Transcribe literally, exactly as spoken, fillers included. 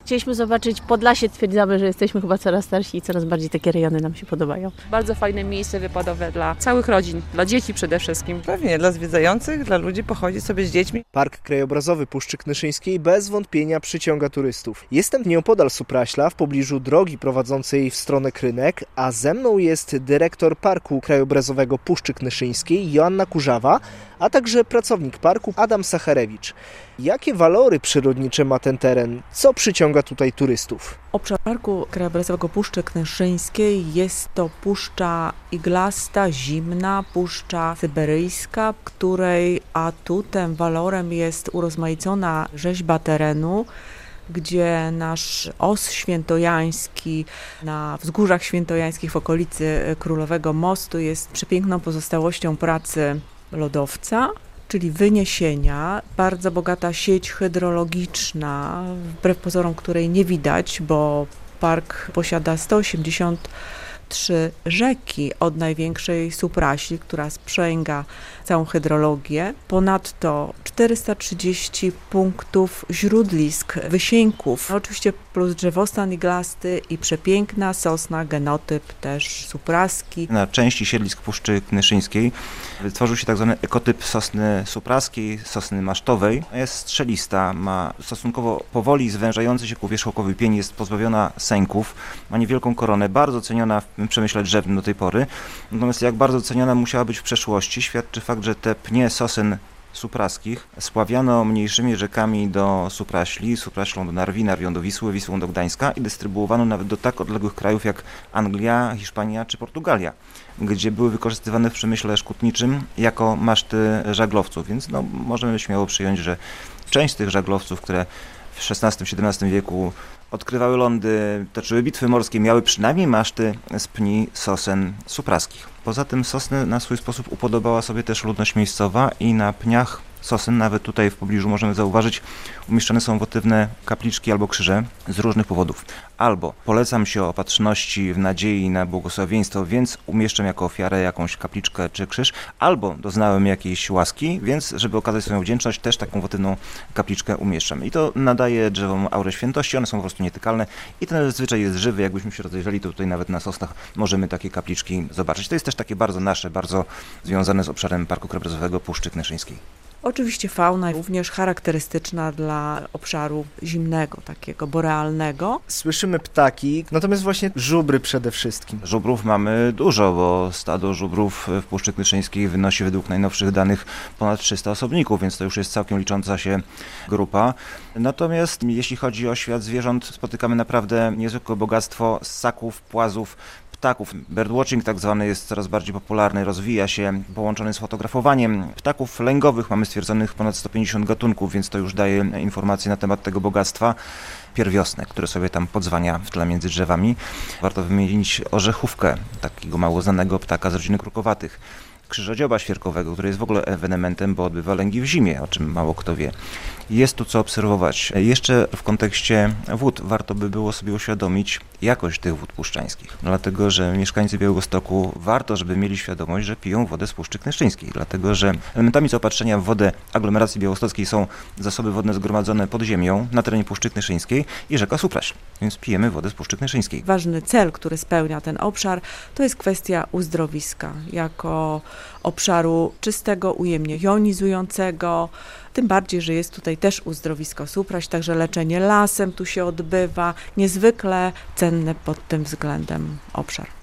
Chcieliśmy zobaczyć Podlasie, stwierdzamy, że jesteśmy chyba coraz starsi i coraz bardziej takie rejony nam się podobają. Bardzo fajne miejsce wypadowe dla całych rodzin, dla dzieci przede wszystkim. Pewnie dla zwiedzających, dla ludzi pochodzić sobie z dziećmi. Park krajobrazowy Puszczy Knyszyńskiej bez wątpienia przyciąga turystów. Jestem nieopodal Supraśla, w pobliżu drogi prowadzącej w stronę Krynek, a ze mną jest dyrektor Parku Krajobrazowego Puszczy Knyszyńskiej Joanna Kurzawa, a także pracownik parku Adam Sacharewicz. Jakie walory przyrodnicze ma ten teren? Co przyciąga tutaj turystów? Obszar Parku Krajobrazowego Puszczy Knyszyńskiej jest to puszcza iglasta, zimna, puszcza syberyjska, której atutem, walorem jest urozmaicona rzeźba terenu, gdzie nasz os świętojański na wzgórzach świętojańskich w okolicy Królowego Mostu jest przepiękną pozostałością pracy lodowca, czyli wyniesienia, bardzo bogata sieć hydrologiczna, wbrew pozorom, której nie widać, bo park posiada sto osiemdziesiąt trzy rzeki od największej Supraśli, która sprzęga całą hydrologię. Ponadto czterysta trzydzieści punktów źródlisk, wysięków, no oczywiście plus drzewostan iglasty i przepiękna sosna, genotyp też supraski. Na części siedlisk Puszczy Knyszyńskiej wytworzył się tak zwany ekotyp sosny supraskiej, sosny masztowej. Jest strzelista, ma stosunkowo powoli zwężający się ku wierzchołkowi pień, jest pozbawiona sęków, ma niewielką koronę, bardzo ceniona w przemyśle drzewnym do tej pory. Natomiast jak bardzo ceniona musiała być w przeszłości, świadczy fakt, że te pnie sosyn supraskich spławiano mniejszymi rzekami do Supraśli, Supraślą do Narwi, Narwią do Wisły, Wisłą do Gdańska i dystrybuowano nawet do tak odległych krajów jak Anglia, Hiszpania czy Portugalia, gdzie były wykorzystywane w przemyśle szkutniczym jako maszty żaglowców, więc no, możemy śmiało przyjąć, że część z tych żaglowców, które w szesnastym siedemnastym wieku odkrywały lądy, toczyły bitwy morskie, miały przynajmniej maszty z pni sosen supraskich. Poza tym sosny na swój sposób upodobała sobie też ludność miejscowa i na pniach sosen, nawet tutaj w pobliżu możemy zauważyć, umieszczone są wotywne kapliczki albo krzyże z różnych powodów. Albo polecam się opatrzności w nadziei na błogosławieństwo, więc umieszczam jako ofiarę jakąś kapliczkę czy krzyż, albo doznałem jakiejś łaski, więc żeby okazać swoją wdzięczność, też taką wotywną kapliczkę umieszczam. I to nadaje drzewom aurę świętości, one są po prostu nietykalne i ten zwyczaj jest żywy. Jakbyśmy się rozejrzeli, to tutaj nawet na sosnach możemy takie kapliczki zobaczyć. To jest też takie bardzo nasze, bardzo związane z obszarem Parku Krajobrazowego Puszczy Knyszyńskiej. Oczywiście fauna również charakterystyczna dla obszaru zimnego, takiego borealnego. Słyszymy ptaki, natomiast właśnie żubry przede wszystkim. Żubrów mamy dużo, bo stado żubrów w Puszczy Knyszyńskiej wynosi według najnowszych danych ponad trzysta osobników, więc to już jest całkiem licząca się grupa. Natomiast jeśli chodzi o świat zwierząt, spotykamy naprawdę niezwykłe bogactwo ssaków, płazów, ptaków. Birdwatching tak zwany jest coraz bardziej popularny, rozwija się, połączony z fotografowaniem. Ptaków lęgowych mamy stwierdzonych ponad sto pięćdziesiąt gatunków, więc to już daje informacje na temat tego bogactwa. Pierwiosnek, który sobie tam podzwania w tle między drzewami. Warto wymienić orzechówkę, takiego mało znanego ptaka z rodziny krukowatych. Krzyżodzioba świerkowego, który jest w ogóle ewenementem, bo odbywa lęgi w zimie, o czym mało kto wie. Jest tu co obserwować. Jeszcze w kontekście wód warto by było sobie uświadomić jakość tych wód puszczańskich, dlatego że mieszkańcy Białegostoku warto, żeby mieli świadomość, że piją wodę z Puszczy Knyszyńskiej, dlatego że elementami zaopatrzenia w wodę aglomeracji białostockiej są zasoby wodne zgromadzone pod ziemią na terenie Puszczy Knyszyńskiej i rzeka Supraśl, więc pijemy wodę z Puszczy Knyszyńskiej. Ważny cel, który spełnia ten obszar, to jest kwestia uzdrowiska, jako obszaru czystego, ujemnie jonizującego, tym bardziej, że jest tutaj też uzdrowisko Supraśl, także leczenie lasem tu się odbywa, niezwykle cenny pod tym względem obszar.